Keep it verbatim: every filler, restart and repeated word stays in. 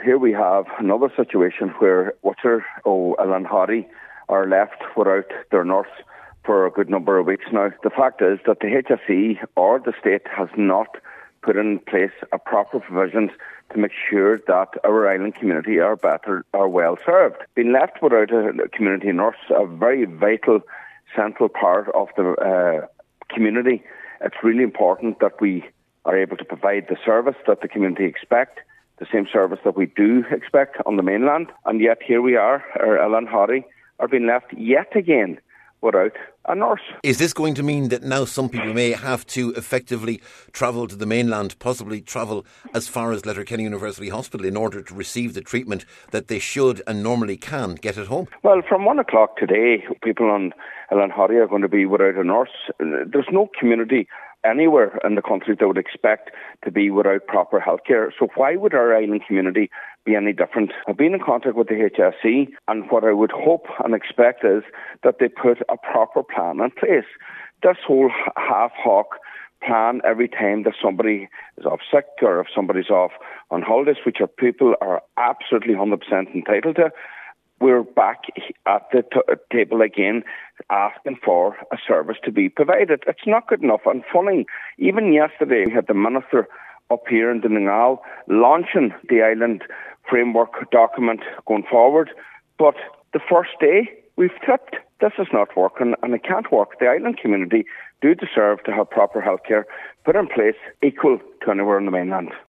Here we have another situation where Witcher or Alanhady are left without their nurse for a good number of weeks now. The fact is that the H S E or the state has not put in place a proper provisions to make sure that our island community are better, are well served. Being left without a community nurse, a very vital, central part of the uh, community, it's really important that we are able to provide the service that the community expect, the same service that we do expect on the mainland. And yet here we are, our Alanhady are being left yet again without a nurse. Is this going to mean that now some people may have to effectively travel to the mainland, possibly travel as far as Letterkenny University Hospital in order to receive the treatment that they should and normally can get at home? Well, from one o'clock today, people on Alanhady are going to be without a nurse. There's no community anywhere in the country that would expect to be without proper healthcare. So why would our island community be any different? I've been in contact with the H S E, and what I would hope and expect is that they put a proper plan in place. This whole half-hawk plan every time that somebody is off sick or if somebody's off on holidays, which our people are absolutely one hundred percent entitled to, we're back at the t- table again asking for a service to be provided. It's not good enough. And funny, even yesterday we had the Minister up here in Donegal launching the island framework document going forward. But the first day we've tipped. This is not working and it can't work. The island community do deserve to have proper healthcare put in place equal to anywhere on the mainland.